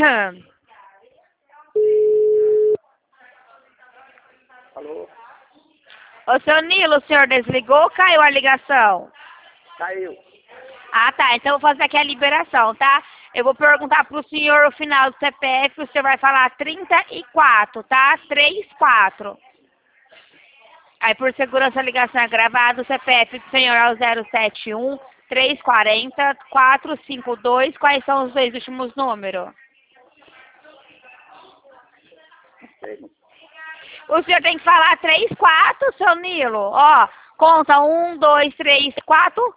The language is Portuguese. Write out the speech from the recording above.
Alô? Ô, seu Nilo, o senhor desligou ou caiu a ligação? Caiu. Ah, tá. Então eu vou fazer aqui a liberação, tá? Eu vou perguntar pro senhor o final do CPF, o senhor vai falar 34, tá? 34. Aí, por segurança, a ligação é gravada. O CPF do senhor é o 071 340 452. Quais são os dois últimos números? O senhor tem que falar 34, seu Nilo. Ó, conta 1, 2, 3, 4.